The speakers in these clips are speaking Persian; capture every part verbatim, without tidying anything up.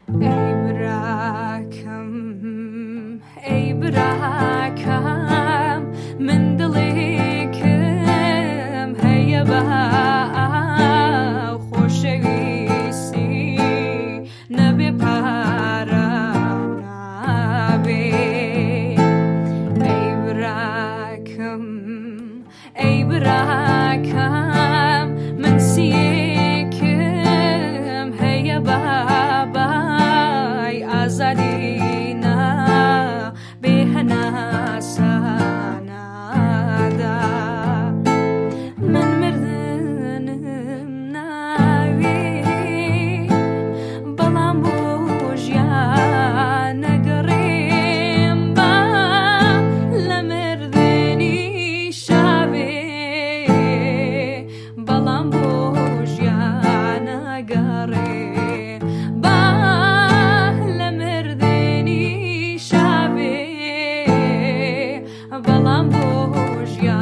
ای براکم ای براکم من دلکم هی با خوشویستی نبی پرم نبی ای براکم ای براکم من سیکم هی بابای آزادینا به هناسانادا من مردنم ناوی بلام بوجیا نگریم با لمردنی شابه بلام بوجیا نگریم با لمردنی شابه بلام بوجیا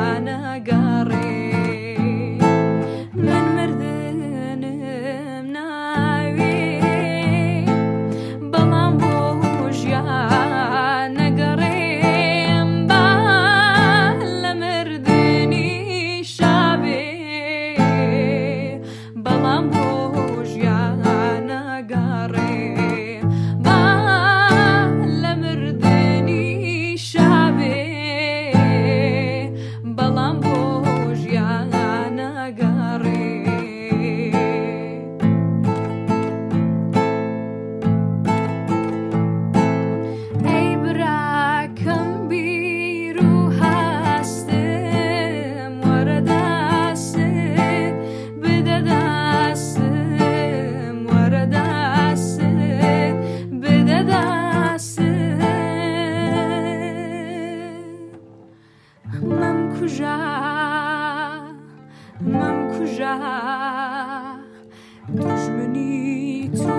نگریم من مردنم ناوی بلام بوجیا نگریم با لمردنی شابه بلام بوجیا نگریم با لمردنی شابه بلام بوجیا نگریم ای براکم بیرو هستم ور دست بده دستم ور دست بده دستم مم کجا مم کجا دشمنی تو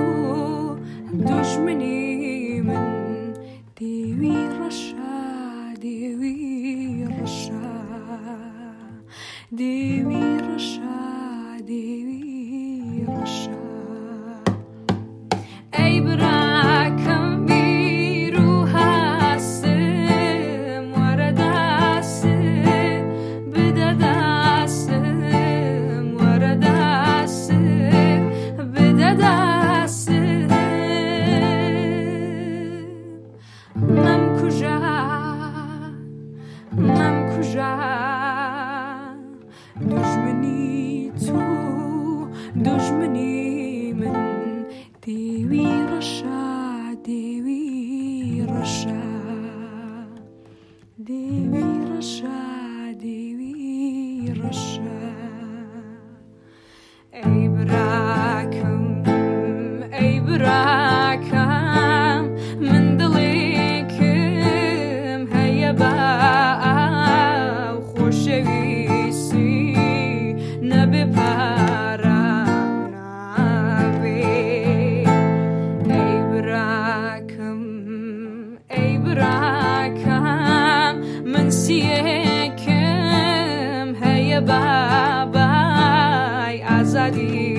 دشمنی من دیوی رشا دیوی رشا دیوی رشا دیوی رشا ای براکم بیرو هستم ور دست بده دستم ور دست بده دستم مم کجا مم کجا دشمنی تو دشمنی من دیوی رشا دیوی رشا دیوی رشا دیوی رشا ای براکم ای براکم من دلکم هی با خوشویستی نبی پرم نبی ای براکم ای براکم من سیکم هی بابای آزادی